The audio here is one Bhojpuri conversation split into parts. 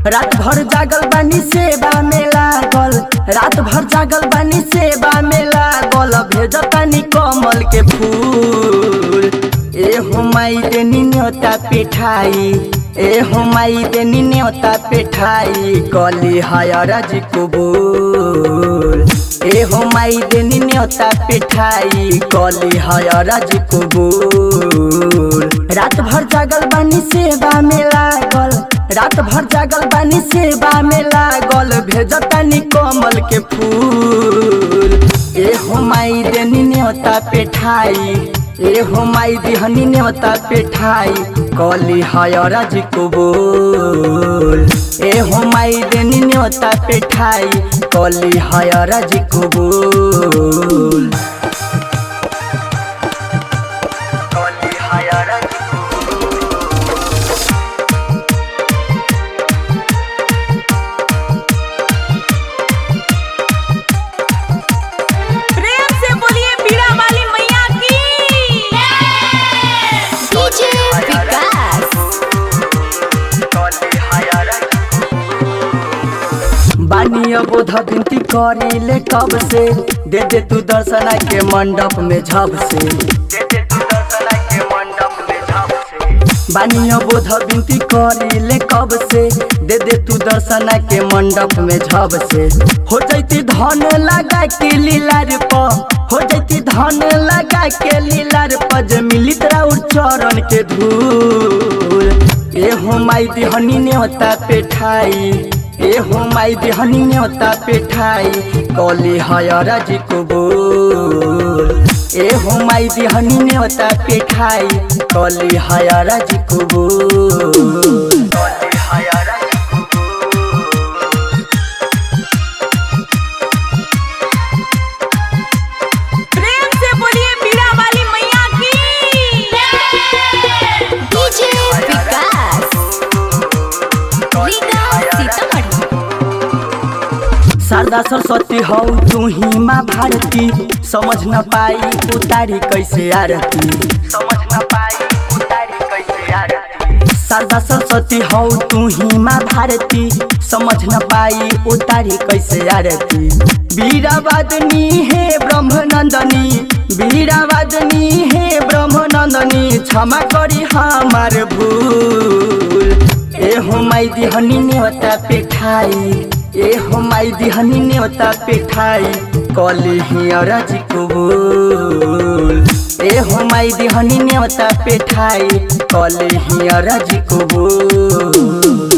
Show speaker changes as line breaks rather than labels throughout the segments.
रात भर जागल बानी सेवा में लागल, रात भर जागल बानी सेवा में लागल। भेजतानी कमल के फूल, ए हो माई देनी न्योता पेठाई, ए हो माई देनी न्योता पेठाई। कली हयरज कबूल, ए हो माई देनी न्योता पेठाई। कली हयरज कबूल। रात भर जागल बानी सेवा में लागल, रात भर जागल बानी सेवा में लागल। भेजतानी कमल के फूल, ए हो माई देनी न्योता पेठाई, ए हो माई दिहनी न्योता पेठाई। कली हयरज कबूल, ए हो माई देनी न्योता पेठाई। कली हयरज कबूल, कली हयरज बानी बोध विनती करीले कब से, दे दे तू दर्शना के मंडप में झब से, दे दे तू दर्शना के मंडप में झब से। बानी बोध विनती करीले कब से, दे दे तू दर्शना के मंडप में झब से। हो जैती धन लगा के लीलार प, हो जैती धन लगा के लीलार प। जे मिलित राउर चरण के धूल, ए हो माई दिहनी न्योता पेठाई, ए हो माई दिहनी न्योता पेठाई। कली हयरज कबूल, ए हो माई दिहनी न्योता पेठाई। कली हयरज कबूल, कली हयरज शारदा सरस्वती हौ तू ही माँ भारती। समझ न पाई उतारी कैसे आरती, समझ न पाई उतारी कैसे आरती। शारदा सरस्वती हौ तू ही माँ भारती। समझ न पाई उतारी कैसे आरती। वीरावादनी हे ब्रह्मनंदनी, वीरावादनी हे ब्रह्मनंदनी। क्षमा करी हमार भूल, ए हो माई दिहनी न्योता पेठाई, ए हो माई दिहनी न्योता पेठाई। कली हयरज कबूल, ए हो माई दिहनी न्योता पेठाई। कली हयरज कबूल।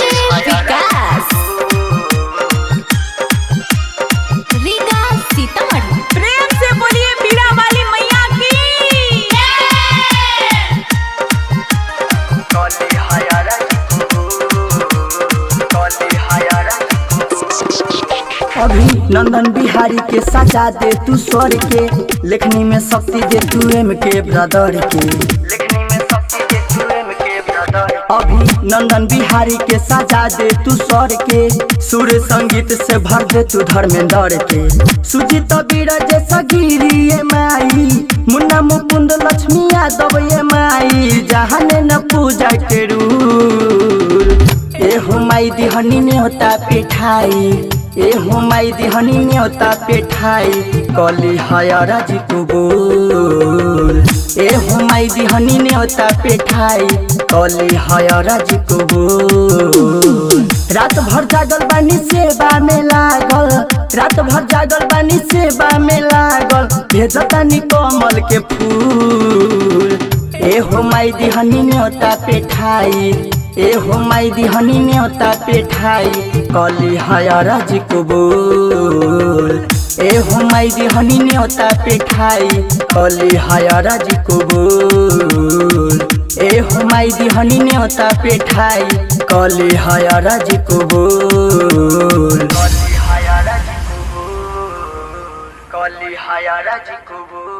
अभी नंदन बिहारी के सजा दे तू स्वर के, लेखनी में शक्ति दे तू एम के ब्रदर के, लेखनी में शक्ति दे तू एम के ब्रदर। अभी नंदन बिहारी के सजा दे तू स्वर के, सुर संगीत से भर दे तू धर्मेंद्र के। सुजीत बीरज सगिरी ए माई, मुन्ना मुकुंद लक्ष्मी यादव ए माई। जहाने न पूजा के रूल, ए हो माई दिहनी न्योता पेठाई, ए हो माई दिहनी न्योता पेठाई। कली हयरज कबूल, ए हो माई दिहनी न्योता पेठाई। कली हयरज कबूल। रात भर जागल बानी सेवा में लागल, रात भर जागल बानी सेवा में लागल। भेजतानी कमल के फूल, ए हो माई दिहनी न्योता पेठाई, ए हो माई दिहनी न्योता पेठाई। कली हयरज कबूल, ए हो माई दिहनी न्योता पेठाई। कली हयरज कबूल, ए हो माई दिहनी न्योता पेठाई। कली हयरज कबूल, कली हयरज कबूल, कली हयरज कबूल।